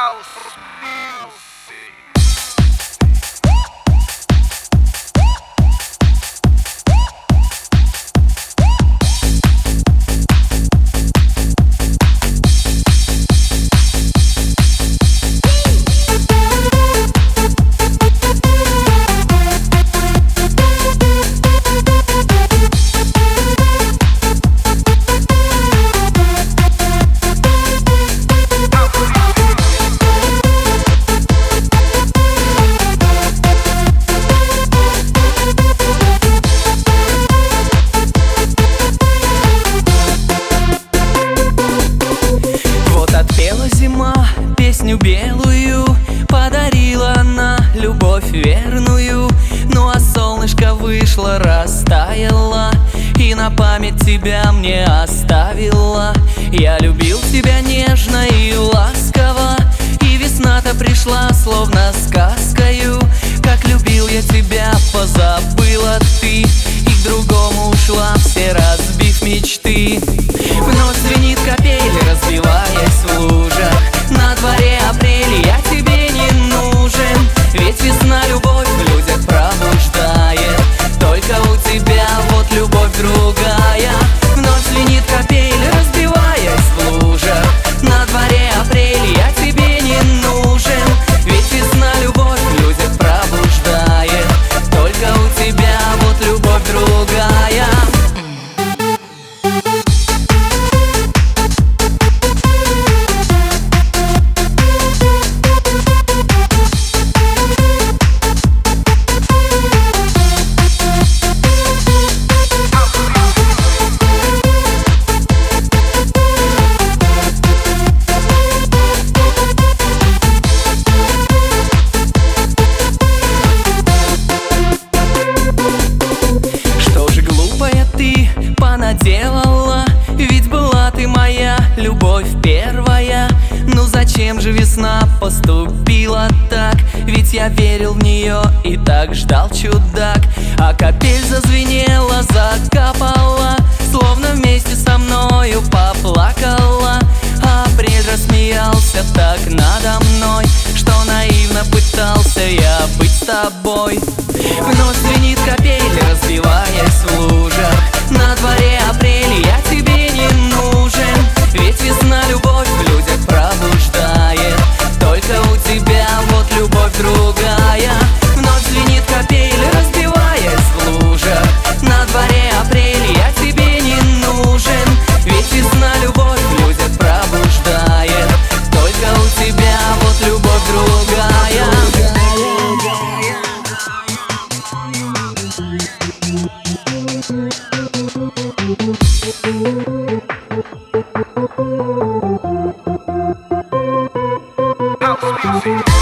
Песню белую подарила она, любовь верную. Ну а солнышко вышло, растаяло, и на память тебя мне оставила. Я любил тебя нежно и ласково, и весна-то пришла словно сказкою. Как любил я тебя, позабыла ты, и к другому ушла, все разбив мечты. Вновь звенит капель, разбиваясь в лужах. На дворе апрель, я тебе не нужен, ведь весна любовь в людях пробуждает. Только у тебя вот любовь другая. Вновь звенит капель, разбиваясь в лужах. На дворе апрель, я тебе не нужен, ведь весна любовь в людях пробуждает. Только у тебя вот любовь другая. Наделала, ведь была ты моя любовь первая. Ну зачем же весна поступила так? Ведь я верил в нее и так ждал чудак. А капель зазвенела, закапала, словно вместе со мною поплакала. А апрель рассмеялся так надо мной, что наивно пытался я быть с тобой. Вновь звенит капель, разбиваясь в лужах. На дворе апрель, я тебе не нужен, ведь весна любовь в людях пробуждает. Только у тебя вот любовь другая. Вновь звенит капель, разбиваясь в лужах. На дворе апрель, я тебе не нужен, ведь весна любовь в людях пробуждает. Только у тебя вот любовь другая. House music.